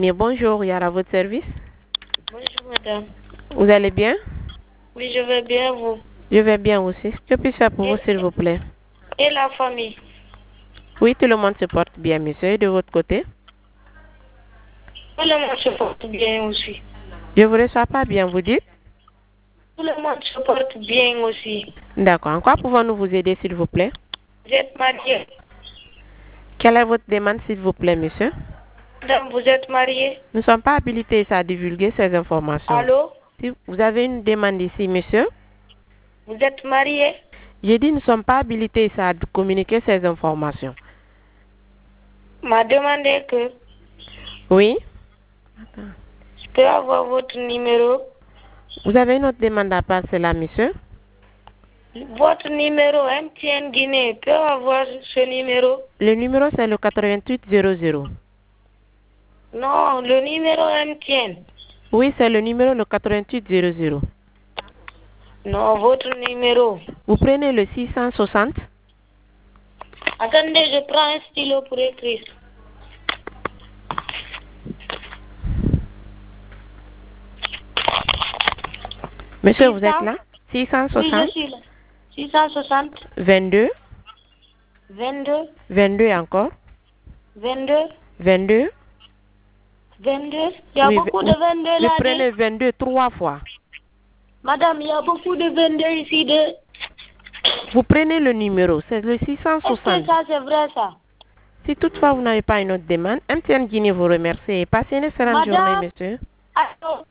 Mais bonjour, Yara, votre service. Bonjour madame. Vous allez bien? Oui, je vais bien, vous. Je vais bien aussi. Que puis-je faire pour vous, s'il vous plaît? Et la famille? Oui, tout le monde se porte bien, monsieur. Et de votre côté? Tout le monde se porte bien aussi. Je vous reçois pas bien, vous dites? Tout le monde se porte bien aussi. D'accord. En quoi pouvons-nous vous aider, s'il vous plaît? Vous êtes marié? Quelle est votre demande, s'il vous plaît, monsieur? Madame, vous êtes marié? Nous ne sommes pas habilités à divulguer ces informations. Allô? Si vous avez une demande ici, monsieur? Vous êtes marié? J'ai dit nous ne sommes pas habilités à communiquer ces informations. M'a demandé que Oui? je peux avoir votre numéro. Vous avez une autre demande à part cela, monsieur? Votre numéro MTN Guinée, peut avoir ce numéro? Le numéro, c'est le 8800. Non, le numéro MTN. Oui, c'est le numéro le 8800. Non, votre numéro. Vous prenez le 660. Attendez, je prends un stylo pour écrire. Monsieur, vous êtes là? 660. Oui, je suis là. 660. 22. 22. 22 encore. 22. 22. 22. Il y a Oui, beaucoup de 22 là. vous prenez 22 3 fois. Madame, il y a beaucoup de 22 ici. Vous prenez le numéro, c'est le Est-ce que 660. ça, c'est vrai ça? Si toutefois vous n'avez pas une autre demande, MTN Guinée vous remercie et passez une excellente journée, Madame, monsieur. allô?